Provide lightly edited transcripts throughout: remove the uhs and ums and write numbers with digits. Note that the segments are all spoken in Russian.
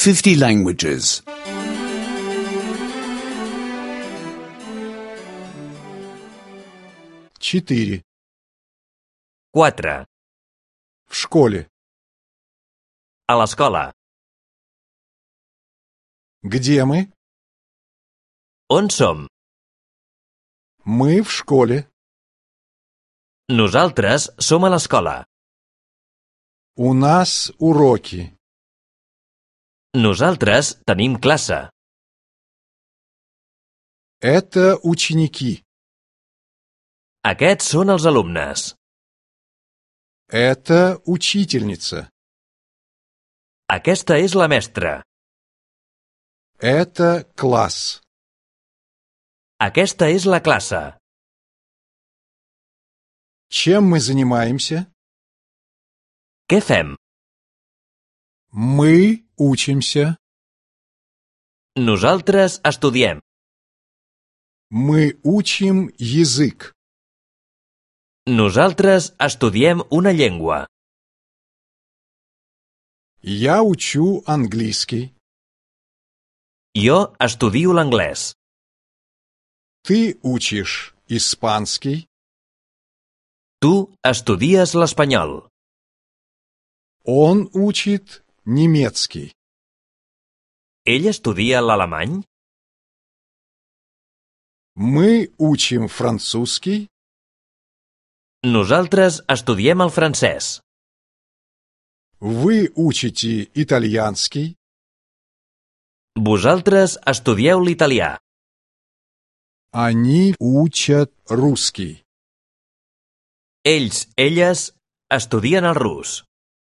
50 languages. 4. 4. В школе. A l'escola. Где мы? On som? Мы в школе. Nosaltres som a l'escola. У нас уроки. Nosaltres tenim classe. Это ученики. Aquests són els alumnes. Это учительница. Aquesta és la mestra. Это класс. Aquesta és la classe. Чем мы занимаемся? Què fem? Мы учимся. Nosaltres estudiem. Мы учим язык. Nosaltres estudiem una llengua. Я учу английский. Jo estudio l'anglès. Ты учишь испанский. Tu estudies l'espanyol. Он учит немецкий. Ell estudia l'alemany. Мы учим французский. Nosaltres estudiem el francès. Вы учите итальянский. Vosaltres estudieu l'italià. Они учат русский. Ells, elles, estudien el rus.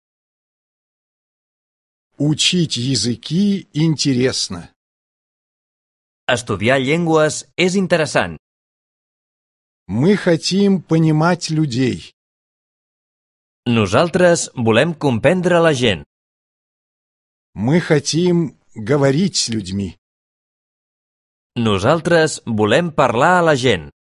Учить языки интересно. Estudiar llengües és interessant. Мы хотим понимать людей. Nosaltres volem comprendre la gent. Мы хотим говорить с людьми. Nosaltres volem parlar a la gent.